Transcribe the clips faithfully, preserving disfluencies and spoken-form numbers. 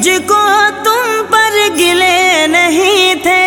मुझको तुम पर गिले नहीं थे।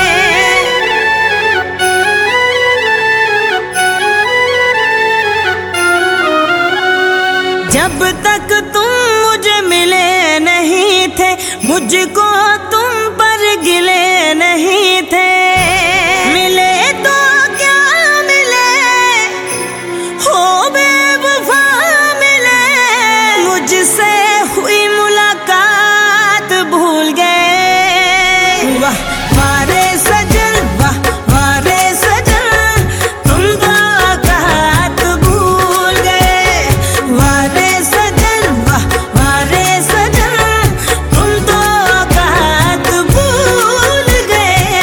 जब तक तुम मुझे मिले नहीं थे, मुझको तुम पर गिले नहीं थे। मिले तो क्या मिले, हो बेवफा मिले, मुझसे हुई मुलाकात भूल गए। वाह वारे सजन, वाह वारे सजन, तुम तो औकात भूल गए। वारे सजन, वाह वारे सजन, तुम तो औकात भूल गए।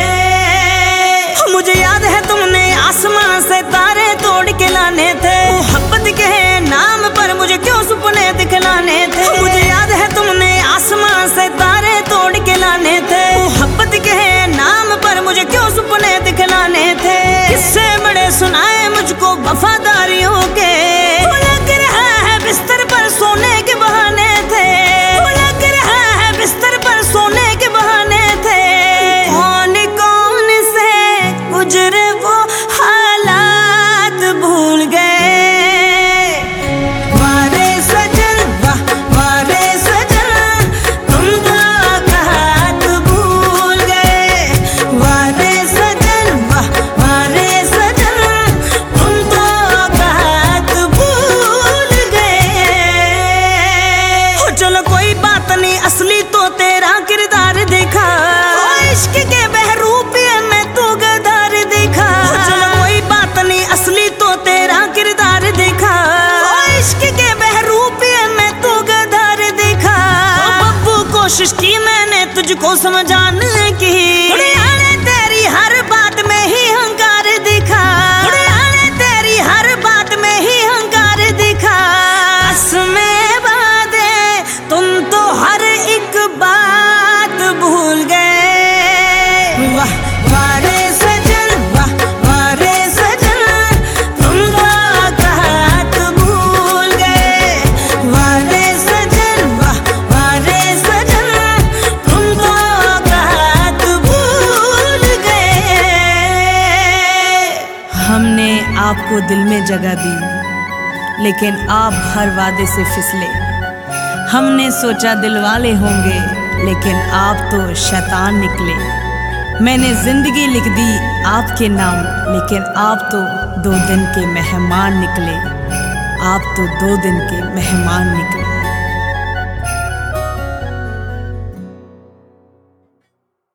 मुझे याद है तुमने आसमां से तारे तोड़ के लाने थे, मोहब्बत के नाम पर मुझे क्यों सपने दिखलाने थे। मुझे याद है तुमने आसमां से तारे तोड़ के लाने थे, मोहब्बत के नाम पर मुझे क्यों सपने दिखलाने थे। किससे बड़े सुनाए मुझको वफादारियों के, लग रहा है बिस्तर पर सोने के बहाने थे, लग रहा है बिस्तर पर सोने के बहाने थे। कौन कौन से गुजरे वो हालात भूल गए। वारे सजन, वाह वारे सजन, तुम तो औकात भूल गए। वारे सजन, वाह वारे सजन, तुम तो औकात भूल गए। हो चलो कोई बात नहीं, असली तो तेरा किरदार देखा, इश्क के बहरूपिये में तू गदार देखा। चलो कोई बात नहीं, असली तो तेरा किरदार देखा, इश्क के बहरूपिये में तू गदार देखा। बब्बू कोशिश की मैंने तुझको समझाने की, उड़ियाने तेरी हर बात में ही हंकार दिखा, उड़ियाने तेरी हर बात में ही हंकार दिखा। कसमें वादे तुम तो हर एक बात भूल गए। वाह वारे सजन, वाह वारे सजन, तुम तो औकात भूल गए। वारे सजन, वाह वारे सजन, तुम तो औकात भूल गए। हमने आपको दिल में जगह दी, लेकिन आप हर वादे से फिसले। हमने सोचा दिल वाले होंगे, लेकिन आप तो शैतान निकले। मैंने जिंदगी लिख दी आपके नाम, लेकिन आप तो दो दिन के मेहमान निकले। आप तो दो दिन के मेहमान निकले।